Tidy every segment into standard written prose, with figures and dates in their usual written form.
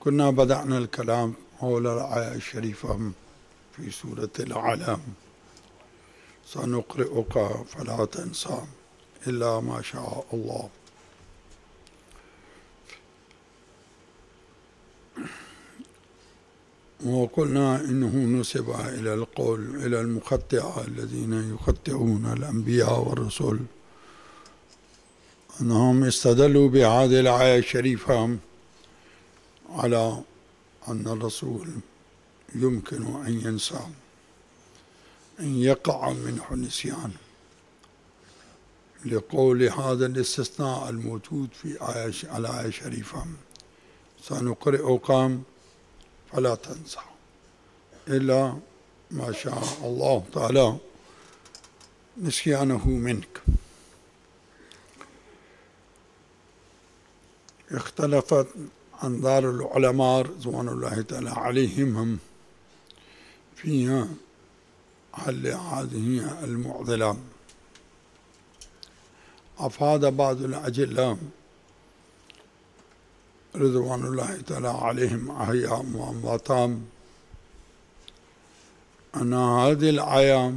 كنا بدأنا الكلام حول الآية الشريفة في سورة الأعلى. سنقرئك فلا تنسى إلا ما شاء الله. وقلنا إنه نسب إلى القول إلى المخطئة الذين يخطئون الأنبياء والرسل، أنهم استدلوا بهذه الآية الشريفة على أن الرسول يمكن أن ينسى، أن يقع منه النسيان، لقول هذا الاستثناء الموجود في الآية الشريفة: سنقرئك فلا تنسى إلا ما شاء الله تعالى نسيانه منك. اختلفت أنظار العلماء رضوان الله تعالى عليهم في حل هذه المعضلة. أفاد بعض الأجلاء رضوان الله تعالى عليهم أحياء وأموات أن هذه الآية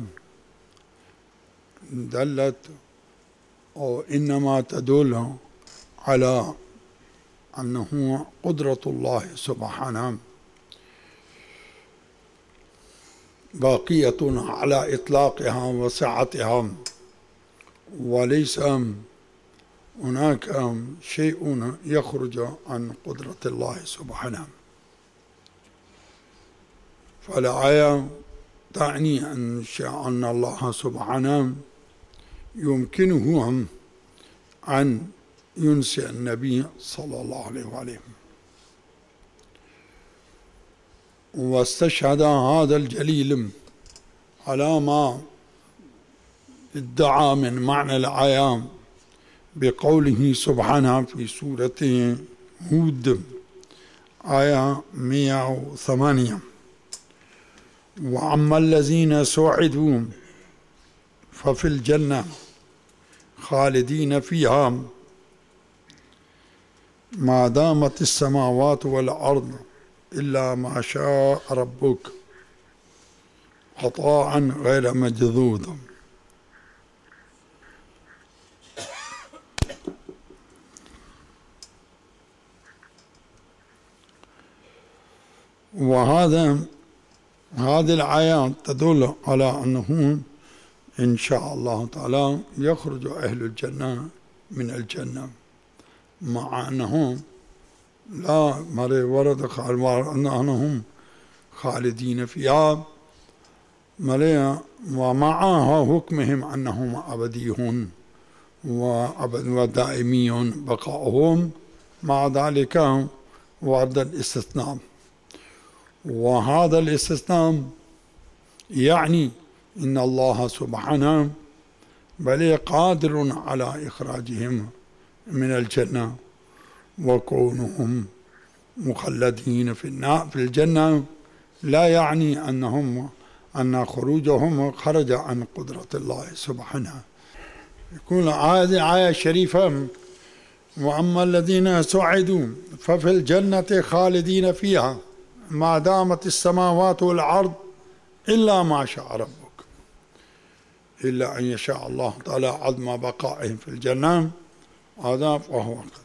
دلت أو إنما تدل على أنه قدرة الله سبحانه باقية على إطلاقها وسعتها، وليس هناك شيء يخرج عن قدرة الله سبحانه. فالآية تعني أن الله سبحانه يمكنه أن ينسي النبي صلى الله عليه وآله. واستشهد هذا الجليل على ما ادعى من معنى الآية بقوله سبحانه في سورة هود آية 108: وأما الذين سعدوا ففي الجنة خالدين فيها ما دامت السماوات والأرض إلا ما شاء ربك عطاء غير مجذوذ. هذه الآيات تدل على أنه إن شاء الله تعالى يخرج أهل الجنة من الجنة، مع أنهم لا ورد أنهم خالدين فيها ومعها حكمهم أنهم أبديون ودائميون بقاؤهم، مع ذلك ورد الاستثناء. وهذا الاستثناء يعني إن الله سبحانه بل قادر على إخراجهم من الجنة، وكونهم مخلدين في الجنة لا يعني أن خروجهم خرج عن قدرة الله سبحانه. يقول هذه آية شريفة: وأما الذين سعدوا ففي الجنة خالدين فيها ما دامت السماوات والأرض إلا ما شاء ربك، إلا أن يشاء الله تعالى عدم بقائهم في الجنة هذا فهو قدر.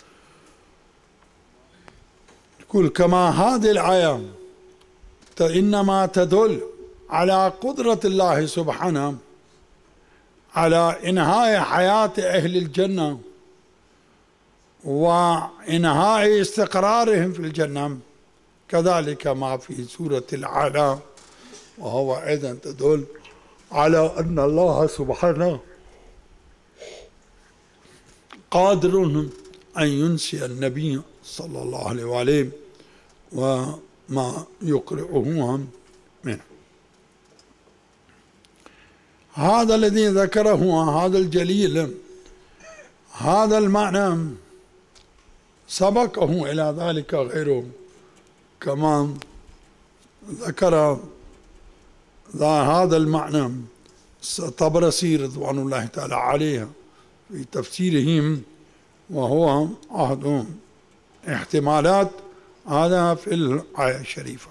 يقول كما هذه الآية إنما تدل على قدرة الله سبحانه على إنهاء حياة أهل الجنة وإنهاء استقرارهم في الجنة، كذلك ما في سورة الأعلى، وهو أيضا تدل على أن الله سبحانه قادر أن ينسي النبي صلى الله عليه وآله وما يقرئه منه. هذا الذي ذكره هذا الجليل، هذا المعنى سبقه إلى ذلك غيره، كما ذكر هذا المعنى الطبرسي رضوان الله تعالى عليه في تفسيرهم، وهو أحد احتمالات هذا في الآية الشريفة.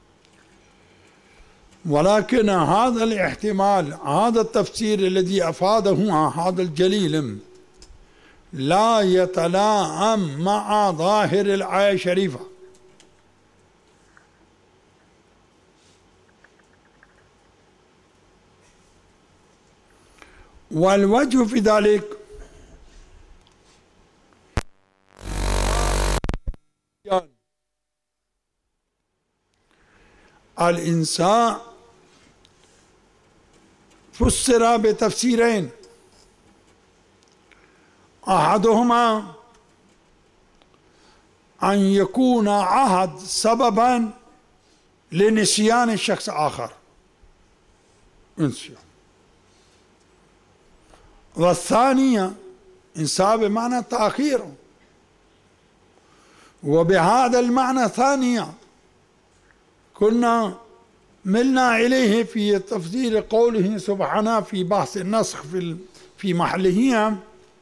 ولكن هذا الاحتمال، هذا التفسير الذي أفاده هذا الجليل لا يتلائم مع ظاهر الآية الشريفة. والوجه في ذلك الإنسان فسر بتفسيرين، أحدهما أن يكون عهد سببا لنسيان الشخص آخر، انسيان. والثانية إنسان بمعنى تأخير، وبهذا المعنى ثانية كنا ملنا إليه في تفسير قوله سبحانه في بحث النسخ في محله: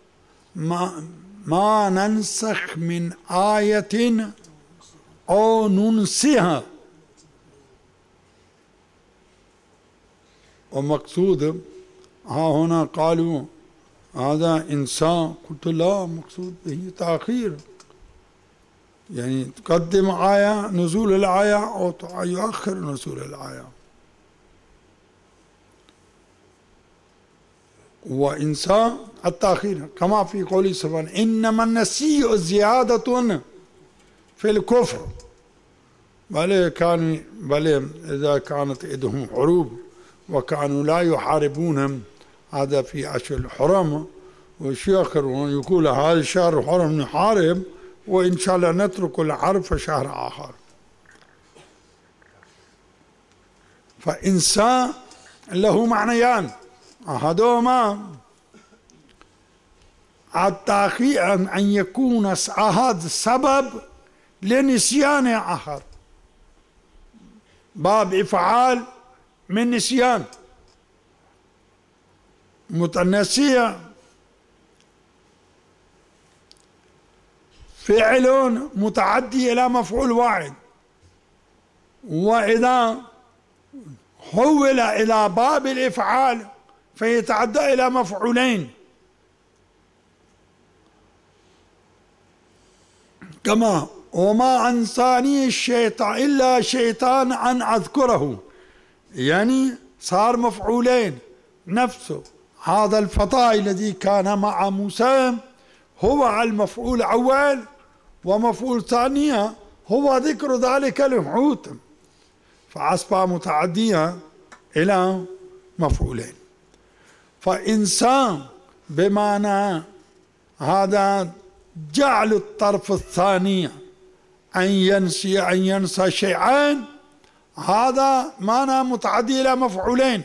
ما ننسخ من آية أو ننسها. ومقصود هنا قالوا هذا إنسان، قلت لا، مقصود به تأخير، يعني تقدم آية نزول الآية أو يؤخر نزول الآية. وإنسان التأخير كما في قوله سبحانه: إنما النسيء زيادة في الكفر. بل إذا كانت إيدهم حروب وكانوا لا يحاربونهم، هذا في أشهر الحرم، ويشيخرون يقول هذا الشهر الحرم نحارب، وإن شاء الله نترك الحرب في شهر آخر. فإنسان له معنيان، أحدهما التأخير أن يكون هذا السبب لنسيان آخر، باب إفعال من نسيان، متنسية فعل متعدي إلى مفعول واحد، وإذا حول إلى باب الإفعال فيتعدى إلى مفعولين، كما وما أنساني الشيطان إلا شيطان أن أذكره، يعني صار مفعولين. نفسه هذا الفتى الذي كان مع موسى هو المفعول الأول، ومفعول ثانية هو ذكر ذلك الحوت، فأصبح متعديا إلى مفعولين. فإنسان بمعنى هذا جعل الطرف الثاني أن ينسى شيئين، هذا معنى متعدي إلى مفعولين،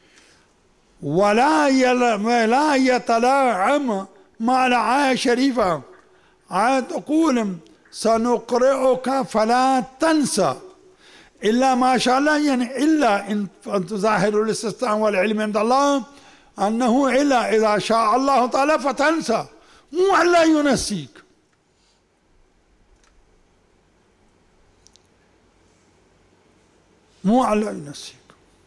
ولا يتلاعب مع الآية الشريفة. آية تقول: سنقرئك فلا تنسى إلا ما شاء الله، يعني إلا أن تظاهر الاستثناء والعلم عند الله أنه إلا إذا شاء الله تعالى فتنسى، مو ألا ينسيك. مو ألا ينسيك.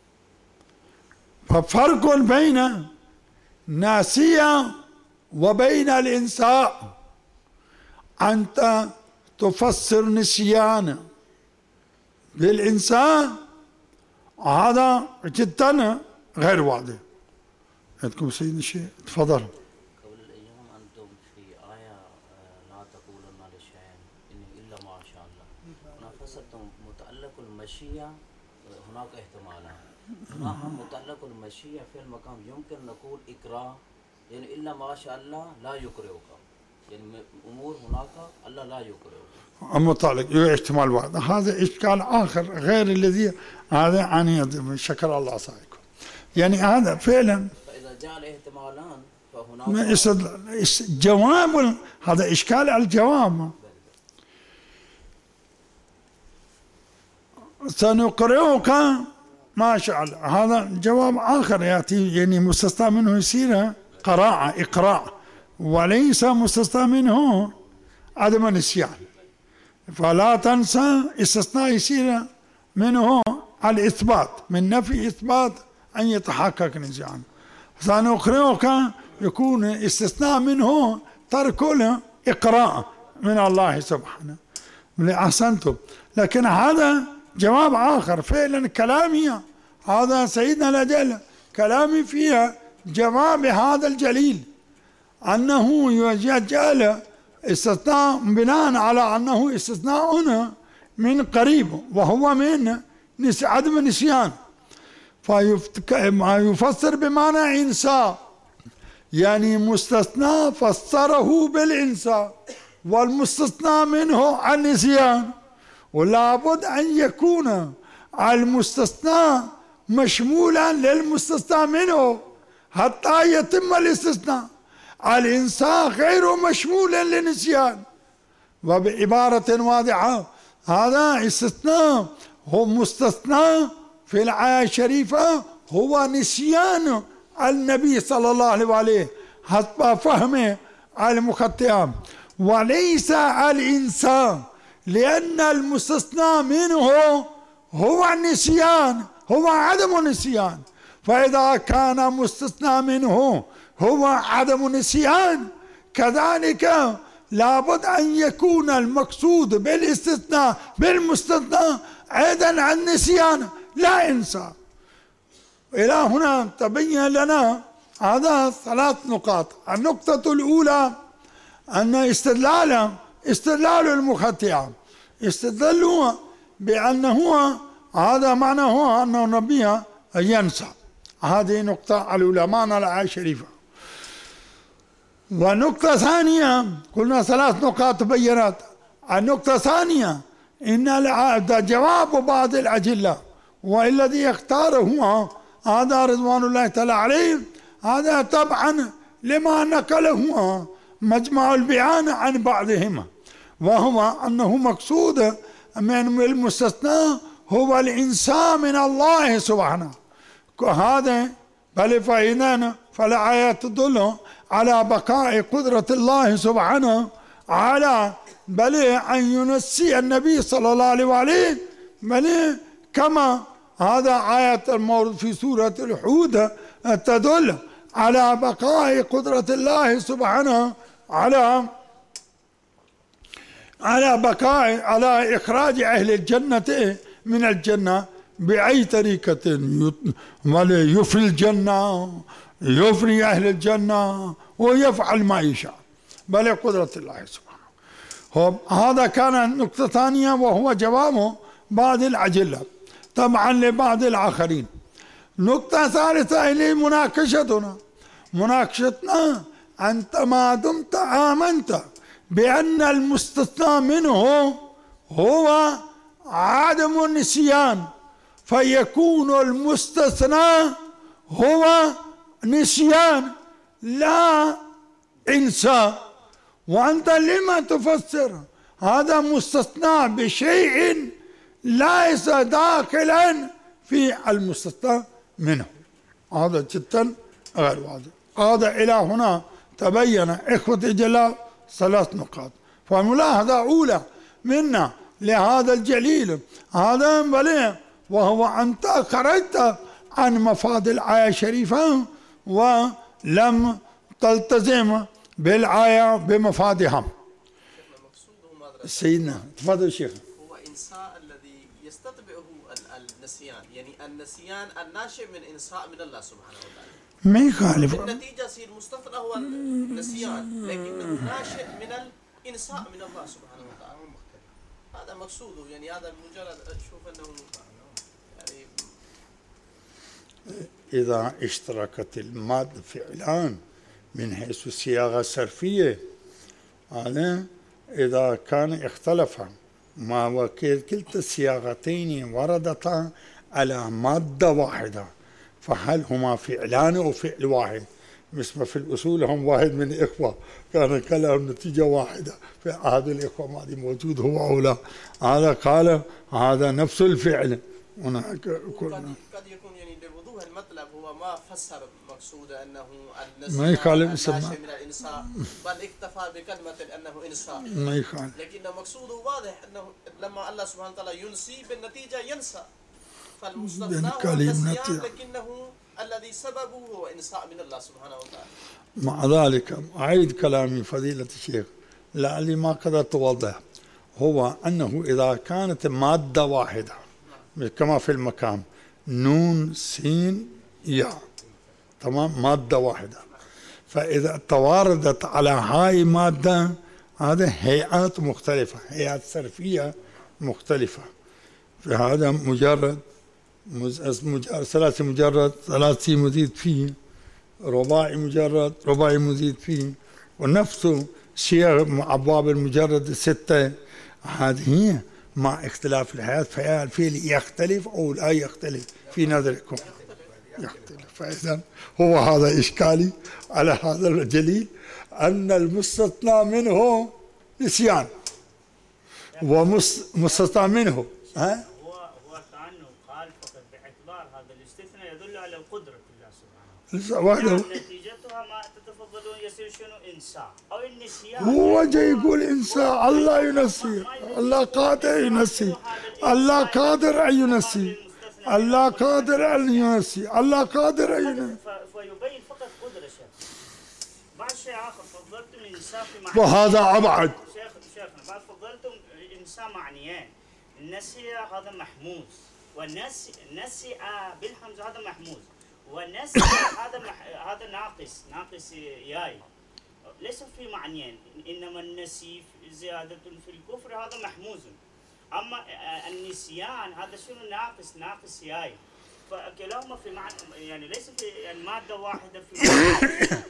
ففرق بين ناسية وبين الإنساء. أنت تفسر نسيان للإنسان، هذا جدا غير واضح. عندكم سيدنا الشيخ تفضل. قبل الأيام أنتم في آية لا تقولن لشيء إن إلا ما شاء الله، هنا فسرتم متعلق المشيئة، هناك احتمالان. هنا هم متعلق المشيئة في المقام يمكن نقول إكراه، يعني إلا ما شاء الله لا يكرهك، يعني أمور هناك الله لا يكرهك. متعلق احتمال واحد، هذا إشكال آخر غير الذي هذا يعني شكر الله سعيكم، يعني هذا فعلا. فإذا جعل احتمالان فهناك جواب، هذا إشكال على الجواب. سنقرئك ما شاء الله، هذا جواب آخر يأتي، يعني مستثنى منه يصير قراءة إقراء، وليس مستثنى منه عدم النسيان. فلا تنسى استثناء يصير منه على الإثبات، من نفي إثبات أن يتحقق نسيان. سنقرئك يكون استثناء منه ترك الإقراء من الله سبحانه. أحسنتم. لكن هذا جواب آخر فعلا كلامي، هذا سيدنا الأجل كلامي فيها جواب هذا الجليل أنه يجعل استثناء بناء على أنه استثناء من قريب وهو من عدم النسيان، فيفسر بمعنى إنساء، يعني مستثنى فسره بالإنساء والمستثنى منه النسيان، ولا بد أن يكون المستثنى مشمولا للمستثنى منه حتى يتم الاستثناء. الإنساء غير مشمول للنسيان. وبعبارة واضحة هذا استثناء هو مستثنى في الآية الشريفة هو نسيان النبي صلى الله عليه وآله حتى فهم المخطئ، وليس الإنسان، لأن المستثنى منه هو النسيان، هو عدم النسيان. فإذا كان مستثنى منه هو عدم النسيان، كذلك لابد أن يكون المقصود بالاستثناء بالمستثنى أيضا النسيان لا إنسان. إلى هنا تبين لنا هذا 3 نقاط. النقطة الأولى أن استدلال المخطئة استدلوا بأنه هذا معناه أنه النبي ينسى. هذه نقطة الأولى معنى الآية الشريفة. ونقطة ثانية، قلنا 3 نقاط بينات. النقطة الثانية إن جواب بعض الأجلة والذي يختاره هذا رضوان الله تعالى عليه، هذا طبعا لما نقله مجمع البيان عن بعضهم، وهو أنه مقصود من المستثنى هو الإنسان من الله سبحانه. هذا بل فإذا فالآية تدل على بقاء قدرة الله سبحانه على بل أن ينسي النبي صلى الله عليه وآله، بل كما هذا آية المورد في سورة الحود تدل على بقاء قدرة الله سبحانه على بقاء على إخراج أهل الجنة من الجنة بأي طريقة، يفري الجنة، يفري أهل الجنة ويفعل ما يشاء، بل قدرة الله سبحانه. هذا كان النقطة الثانية وهو جواب بعض الأجلة طبعا لبعض الآخرين. نقطة ثالثة إلى مناقشتنا أنت ما دمت آمنت بأن المستثنى منه هو عدم النسيان، فيكون المستثنى هو نسيان لا إنساء. وأنت لما تفسر هذا مستثنى بشيء ليس داخلا في المستثنى منه؟ هذا جدا غير واضح. هذا إلى هنا تبين إخوة الجلال 3 نقاط. فملاحظة أولى منا لهذا الجليل هذا بلي، وهو أنت خرجت عن مفاد الآية الشريفة ولم تلتزم بالآية بمفادها. سيدنا تفضل شيخ. هو إنساء الذي يستتبعه النسيان، يعني النسيان الناشئ من إنساء من الله سبحانه وتعالى. ما يخالف. النتيجة يصير المستثنى هو النسيان، لكنه ناشئ من الإنساء من الله سبحانه وتعالى. هذا مقصوده، يعني هذا مجرد أشوف أنه يعني إذا اشتركت المادة فعلان من حيث الصياغة الصرفية، هذا إذا كان اختلف ما وكلتا الصياغتين وردتا على مادة واحدة، فهل هما فعلان أو فعل واحد؟ مثل في الأصول هم واحد من الإخوة كان كلام نتيجة واحدة، في أحد الإخوة ما دي موجود هو أو لا، هذا قال هذا نفس الفعل. قد يكون يعني لوضوح المطلب هو ما فسر مقصوده انه ما يخالف النسيان اسمه. ناشئ من الانساء، بل اكتفى بكلمه انه انساء. ما يخالف. لكن مقصوده واضح انه لما الله سبحانه وتعالى ينسي بالنتيجه ينسى، فالمستثنى هو النسيان، لكنه الذي سببه هو انساء من الله سبحانه وتعالى. مع ذلك أعيد كلامي فضيلة الشيخ لعلي ما قدرت أوضح، هو أنه إذا كانت مادة واحدة كما في المكان نون سين ياء، تمام، مادة واحدة، فإذا تواردت على هاي مادة هذا هيئات مختلفة، هيئات صرفية مختلفة، فهذا مجرد ثلاثي مجرد ثلاثي مزيد فيه، رباعي مجرد رباعي مزيد فيه، ونفسه صيغ أبواب المجرد 6. هذه هي مع اختلاف الحياة، فالفعل يختلف أو لا يختلف في نظركم؟ يختلف. فإذا هو هذا إشكالي على هذا الجليل أن المستثنى منه نسيان ومستثنى منه هو كأنه قال فقط باعتبار هذا الاستثناء يدل على القدرة الله سبحانه. نتيجتها ما تتفضلون يصير شنو؟ إنساء أو النسيان. هو جاي يقول إنساء، الله ينسي، الله قادر ينسي، الله قادر أن ينسي، الله قادر أن ينسي، الله قادر أن ينسي. فيبين فقط قدرة شيخ. بعد شيء آخر فضلتم إنساء في معنى. وهذا أبعد. شيخنا بعد فضلتم إنساء معنيين. النسي هذا محموز، والنسي بالحمزة هذا محموز، والنسي هذا ناقص ياي، ليس في معنيين، انما النسي زيادة في الكفر هذا محموز، اما النسيان هذا شنو؟ ناقص ياي، فكلاهما في معنى، يعني ليس في يعني مادة واحدة في معنى.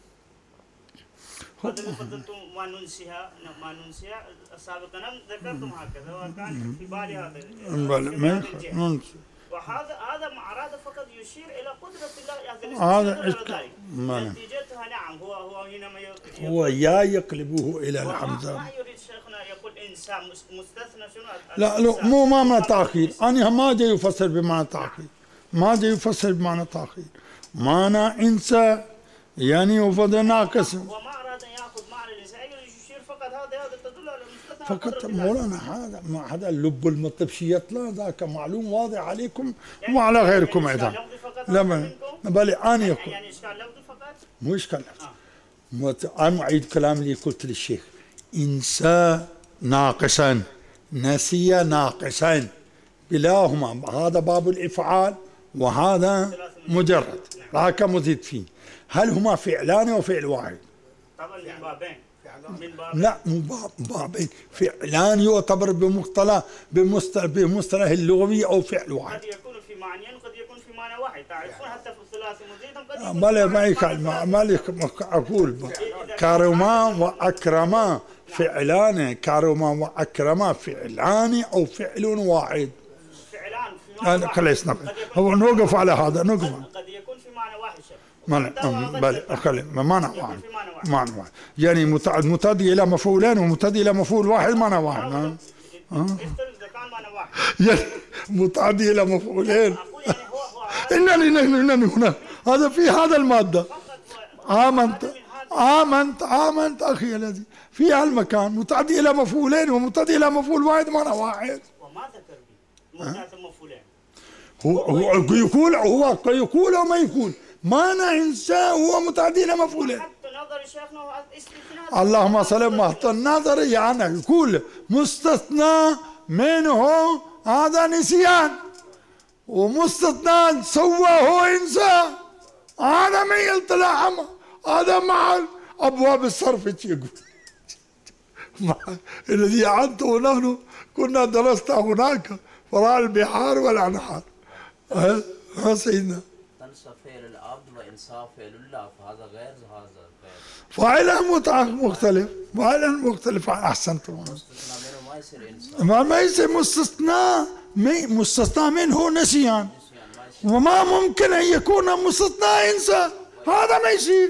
هذا اللي فضلتم ما ننسيها سابقا ذكرتم هكذا، وكان في بالي هذا. وهذا أراد فقط يشير إلى قدرة الله هذا إشكال. نتيجتها نعم هو حينما هو يا يقلبه إلى الحمزة. ما يريد شيخنا يقول إنسان مستثنى شنو؟ لا مو معنى تأخير، أنا ما جاي يفسر بمعنى تأخير، ما جاي يفسر بمعنى تأخير، معنى إنسان يعني وفضل ناقص. هو ما أراد أن يأخذ معنى الإنسان، يشير فقط هذا تدل على المستثنى فقط. مولانا هذا اللب المطلب شيء يطلع ذاك معلوم واضح عليكم وعلى غيركم أيضا. لا بل أنا يقول يعني إشكال لفظي فقط؟ مو إشكال لفظي. أنا أعيد كلام اللي قلت للشيخ، إنسان ناقصا نسي ناقصا، بلاهما هذا باب الإفعال وهذا مجرد، ذاك مزيد فيه. هل هما فعلان أو فعل واحد؟ طبعا من بابين. لا مو بابين، فعلان يعتبر بمصطلح اللغوي أو فعل واحد. قد يكون في معنيين وقد يكون في معنى واحد، تعرفون حتى في الثلاثي مزيدا قد يكون ما أقول كرما وأكرما فعلان، كرما وأكرما فعلان أو فعل واحد. فعلان في معنى واحد. خلينا هو نوقف على هذا، نوقف. قد يكون في معنى واحد شيخ. معنى واحد يعني متعدي إلى مفعولين ومتعدي إلى مفعول واحد، معنى واحد. افترض إذا كان معنى واحد. يعني متعدي إلى مفعولين. إنني هنا هذا في هذا المادة. آمنت أخي الذي في هالمكان متعدي إلى مفعولين ومتعدي إلى مفعول واحد، معنى واحد. وما ذكر به متعدي مفعولين. هو يقول أو ما يقول معنى إنسان هو متعدي إلى مفعولين. اللهم صل محط النظر، يعني يقول مستثنى منه هذا نسيان ومستثنى سواه إنسان، هذا ما يطلع هذا مع أبواب الصرف يقول. الذي عنده نحن كنا درسنا هناك فراء البحار والأنهار. ها سيدنا تنسى فعل العبد وإنساء فعل الله، فهذا غير هذا فعله مختلف عن أحسنتم. مستثنى منه ما يصير إنسان، ما يصير مستثنى منه نسيان، وما ممكن أن يكون مستثنى إنسان، هذا ما يصير.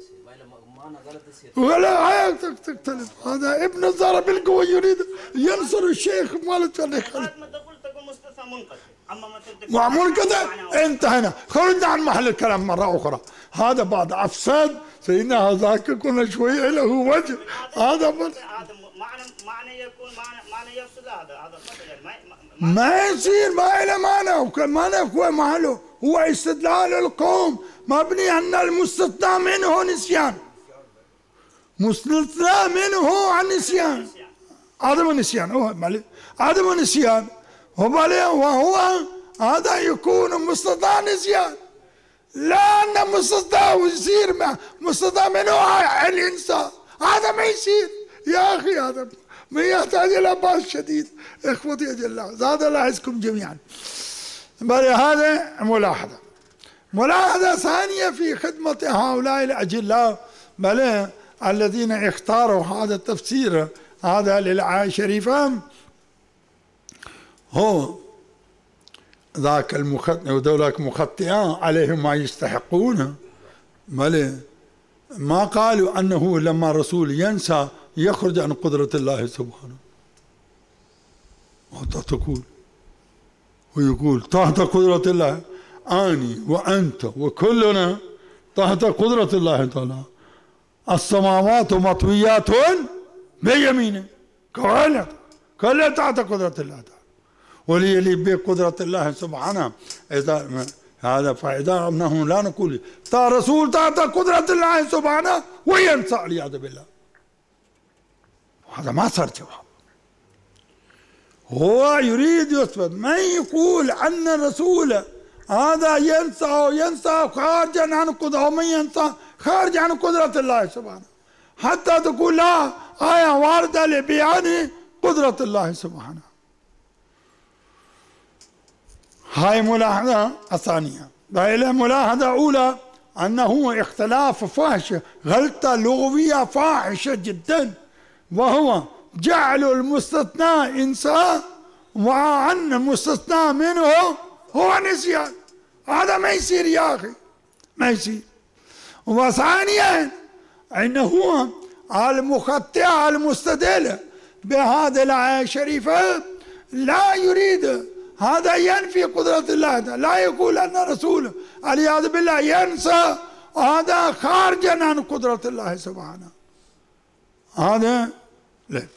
ولا تختلف. هذا ابن الضرب القوي يريد ينصر الشيخ مالت عليك. ما تقول مستثنى منقطع. ومنقطع انتهينا. خرجنا عن محل الكلام مرة أخرى. هذا بعد أفساد سيدنا هذاك كنا شوية له وجه. هذا معنى يكون معنى يفسد. هذا ما يصير، ما له معنى، وكان معنى هو محله. هو استدلال القوم مبني أن المستثنى منه نسيان، مستثنى منه عن نسيان، عدم النسيان، هو عدم النسيان وهو هذا يكون مستثنى نسيان، لا أن مستثنى ويصير مستثنى منه الإنسان. هذا ما يصير يا أخي، هذا ما يحتاج إلى بحث شديد. إخوتي أجلاء هذا لاحظكم جميعا. بل هذا ملاحظة ثانية في خدمة هؤلاء الأجلاء بل الذين اختاروا هذا التفسير هذا للآية الشريفة. هو ذاك المخطئ وذولاك مخطئان عليهم ما يستحقون، بل ما قالوا أنه لما الرسول ينسى يخرج عن قدرة الله سبحانه. وأنت تقول ويقول تحت قدرة الله، أني وأنت وكلنا تحت قدرة الله تعالى. السماوات مطويات بيمينه، كلها تحت قدرة الله تعالى. وليلي بقدرة الله سبحانه. إذا هذا فإذا أنه لا نقول رسول تحت قدرة الله سبحانه وينسى والعياذ بالله. هذا ما صار جواب. هو يريد يثبت، ما يقول أن الرسول هذا ينسى خارجا عن قدرة، ومن ينسى خارج عن قدرة الله سبحانه، حتى تقول لا آية واردة لبيان قدرة الله سبحانه. هاي ملاحظة الثانية. ملاحظة أولى أنه اختلاف فاحش، غلطة لغوية فاحشة جدا، وهو جعل المستثنى إنسان وأن المستثنى منه هو نسيان. هذا ما يصير يا أخي، ما يصير. وثانيا أنه المخطئ المستدل بهذه الآية الشريفة لا يريد هذا ينفي قدرة الله، لا يقول أن الرسول والعياذ بالله ينسى، هذا خارجا عن قدرة الله سبحانه. هذا لا.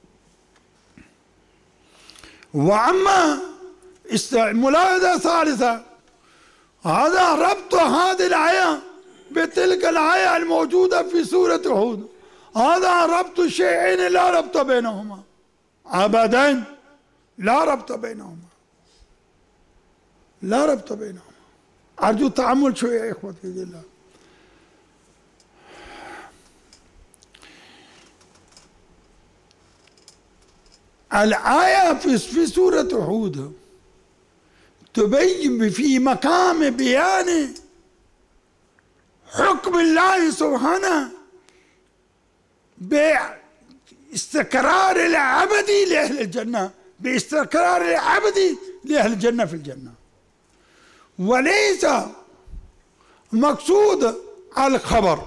وأما ملاحظة ثالثة، هذا ربط هذه الآية بتلك الآية الموجودة في سورة هود. هذا ربط شيئين لا ربط بينهما أبدا، لا ربط بينهما، لا ربط بينهما. أرجو التأمل شوية يا إخوتي الله. الآية في سورة هود تبين في مقام بيان حكم الله سبحانه باستقرار العبدي لأهل الجنة، باستقرار العبدي لأهل الجنة في الجنة، وليس مقصود الخبر.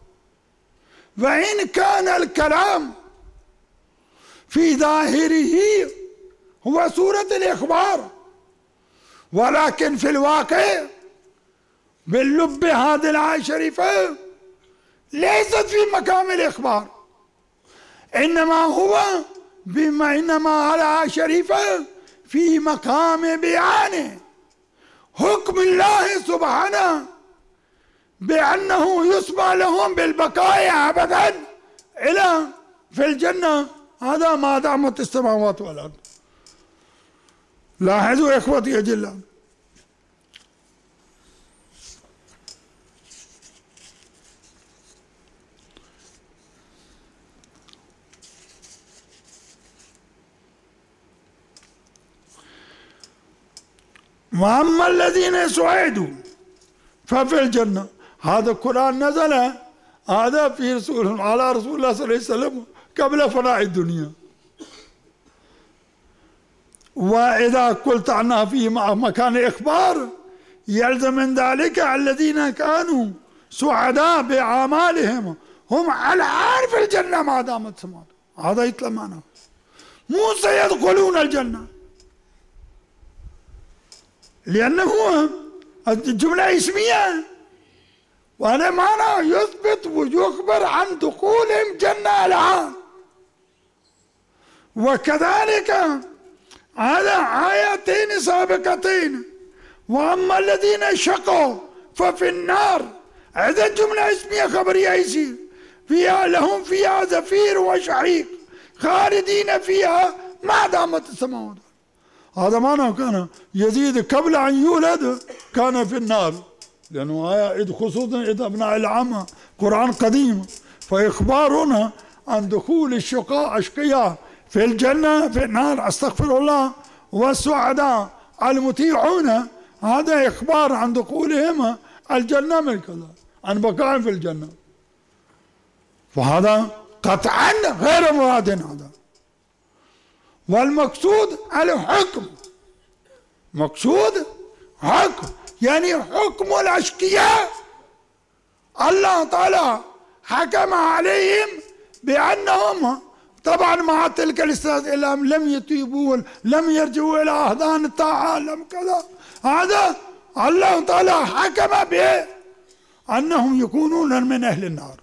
وإن كان الكلام في ظاهره هو سورة الإخبار، ولكن في الواقع باللب هذه الآية الشريفة ليست في مقام الإخبار، إنما الآية الشريفة في مقام بيان حكم الله سبحانه بأنه يسمع لهم بالبقاء أبدا إلى في الجنة، هذا ما دامت السماوات والأرض. لاحظوا إخوتي أجلاء، وأما الذين سعدوا ففي الجنة. هذا القرآن نزل هذا في على رسول الله صلى الله عليه وسلم قبل فناء الدنيا. وإذا قلت عنها في مكان إخبار يلزم من ذلك الذين كانوا سعداء بأعمالهم هم الآن في الجنة ما دامت سماوات. هذا يطلع معنا مو سيدخلون الجنة، لأنه الجملة اسمية، وهذا معنى يثبت ويخبر عن دخولهم جنة الآن. وكذلك هذا آيتين سابقتين، وأما الذين شقوا ففي النار، هذا جملة اسمية خبرية يصير فيها لهم فيها زفير وشهيق خالدين فيها ما دامت السماوات. هذا معنى كان يزيد قبل أن يولد كان في النار، لأنه آية خصوصا إذا أبناء العامة قرآن قديم، فإخبارنا عن دخول أشقياء في الجنة في النار أستغفر الله، والسعداء المطيعون هذا إخبار عن دخولهم الجنة من كذا، عن بقائهم في الجنة. وهذا قطعا غير مراد هذا. والمقصود الحكم، مقصود حكم يعني حكم الأشقياء. الله تعالى حكم عليهم بأنهم طبعا مع تلك الاستثناء لم يتوبوا لم يرجعوا إلى أحضان الطاعة لم كذا، هذا الله تعالى حكم به أنهم يكونون من أهل النار.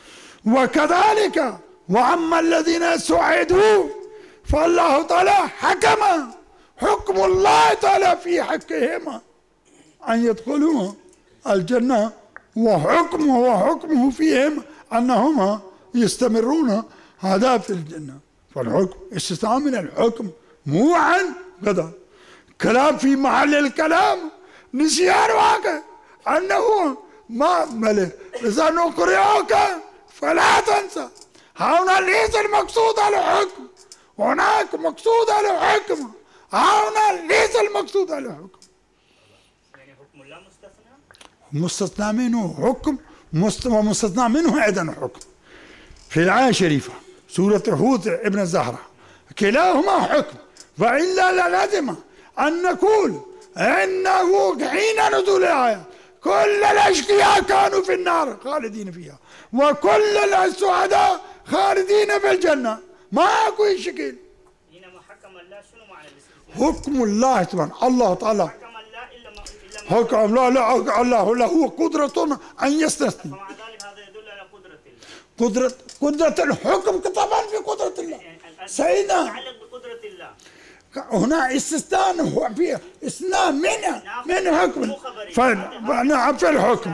وكذلك وأما الذين سعدوا فالله تعالى حكم حكم الله تعالى في حقهم أن يدخلوا الجنة، وحكمه فيهم أنهم يستمرون هذا في الجنة. فالحكم استثناء من الحكم مو عن كذا كلام في محل الكلام، نسيان واقع أنه ما ملك إذا نقرئك فلا تنسى. هنا ليس المقصود الحكم، هناك مقصود الحكم، هنا ليس المقصود الحكم. يعني حكم الله مستثنى؟ مستثنى منه حكم ومستثنى منه أيضا حكم. في الآية الشريفة سورة هود ابن الزهرة كلاهما حكم، وإلا لازم أن نقول إنه حين نزول الآية كل الأشقياء كانوا في النار خالدين فيها، وكل السعداء خالدين في الجنة، ما أكو شكل. حينما حكم الله شنو معنى الاستثناء؟ حكم الله سبحانه الله تعالى حكم الله إلا ما حكم الله له قدرة أن يستثني. فمع ذلك هذا يدل على قدرة الله. قدرة الحكم طبعا في قدرة الله. سيدنا يتعلق بقدرة الله. هنا استثناء هو في استثناء من حكم فنعم في الحكم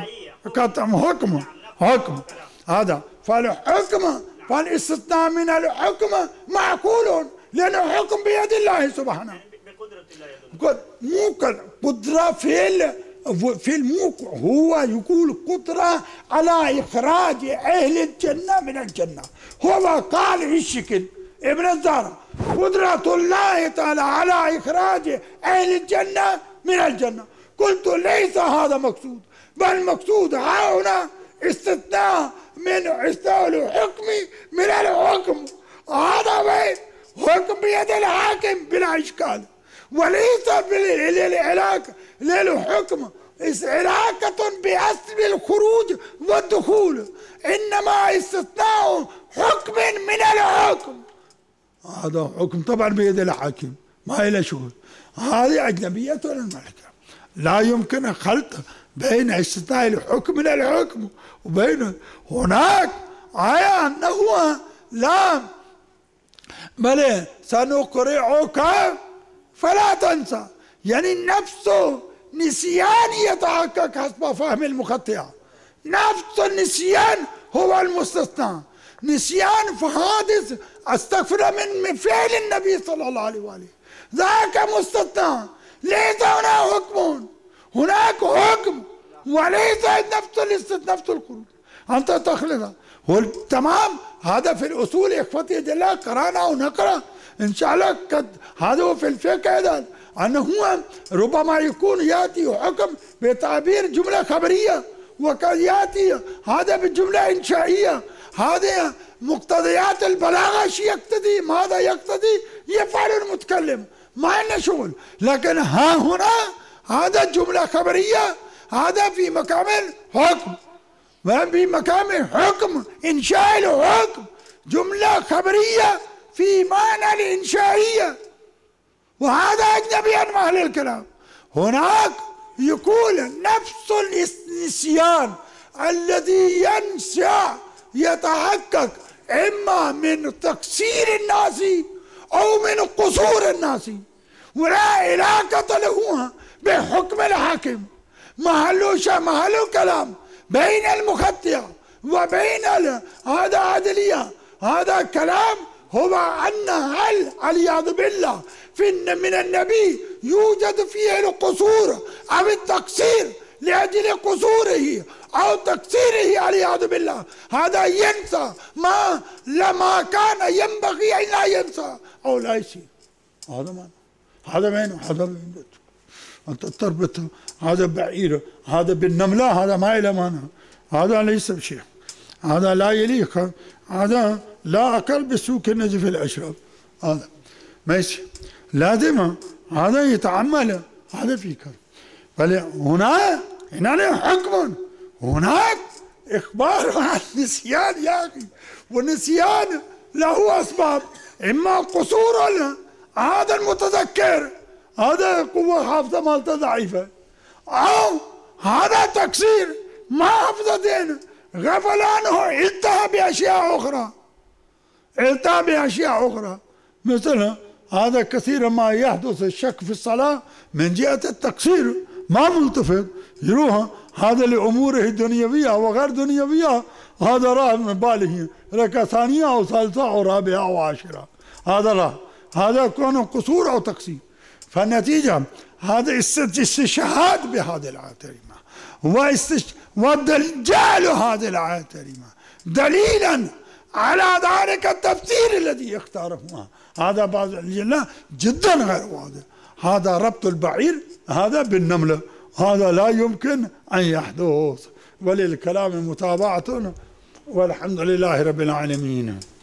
حكم هذا. فالحكم فالاستثناء من الحكم معقول لأن الحكم بيد الله سبحانه. بقدرة الله مو قدرة في الموقع، هو يقول قدرة على إخراج أهل الجنة من الجنة. هو قال الشكل ابن الزهرة قدرة الله تعالى على إخراج أهل الجنة من الجنة. قلت ليس هذا مقصود، بل مقصود هنا استثناء من استثناء الحكم من الحكم. هذا وين حكم بيد الحاكم بلا إشكال، وليس بالعلاقة للحكم علاقة بأصل الخروج والدخول، إنما استثناء حكم من الحكم. هذا حكم طبعا بيد الحاكم ما إلى شغل. هذه أجنبية الملكة، لا يمكن خلط بين استثناء الحكم من الحكم وبين هناك آية أنه لا بل سنقرئك فلا تنسى، يعني نفسه نسيان يتحقق حسب فهم المخطئة. نفس النسيان هو المستثنى، نسيان فحادث استغفر من فعل النبي صلى الله عليه وآله، ذاك مستثنى. ليس هنا حكم، هناك حكم وليس نفس الخروج. أنت تخلط هو تمام. هذا في الأصول إخوتي جل قرانا ونقرأ إن شاء الله. هذا هو في الفقه أيضا أنه ربما يكون يأتي حكم بتعبير جملة خبرية، وقد يأتي هذا بالجملة إنشائية. هذه مقتضيات البلاغة شيء يقتضي، ماذا يقتضي يفعل المتكلم ما عندنا شغل. لكن ها هنا هذا جملة خبرية، هذا في مقام الحكم، في مقام حكم إنشاء الحكم، جملة خبرية في معنى الإنشائية، وهذا أجنبي عن أهل الكلام. هناك يكون نفس النسيان الذي ينشأ يتحقق إما من تقصير الناس أو من قصور الناس، ولا علاقة له بحكم الحاكم. محل كلام بين المخطئ وبين هذا عدلية. هذا كلام هو أن هل والعياذ بالله من النبي يوجد فيه القصور أو التقصير لأجل قصوره أو تقصيره والعياذ بالله، هذا ينسى ما لما كان ينبغي أن لا ينسى أو لا يصير. هذا ما هذا وين هذا أنت تربط هذا بعير هذا بالنملة، هذا ما له معنى، هذا ليس بشيء، هذا لا يليق، هذا لا أقل بسوق النجف الأشرب. هذا ما يصير، لازم هذا يتعمل، هذا في كلام. بل هنا حكم، هناك إخبار عن النسيان يا أخي، والنسيان له أسباب، إما قصور هذا المتذكر، هذا قوة حافظة مالته ضعيفة، أو هذا تقصير ما حفظ دين غفل عنه، التهى بأشياء أخرى، التهى بأشياء أخرى. مثلا هذا كثيرا ما يحدث الشك في الصلاة من جهة التقصير، ما ملتفت يروح هذا لأموره الدنيوية وغير دنيوية، هذا راه من باله ركعة ثانية أو ثالثة أو رابعة أو عاشرة، هذا لا، هذا كون قصور أو تقصير. فالنتيجة هذا استشهاد بهذه الآية الكريمة والجعل هذه الآية الكريمة دليلا على ذلك التفسير الذي اختاره، هذا بعض جدا غير واضح. هذا ربط البعير هذا بالنملة، هذا لا يمكن أن يحدث، وللكلام متابعة، والحمد لله رب العالمين.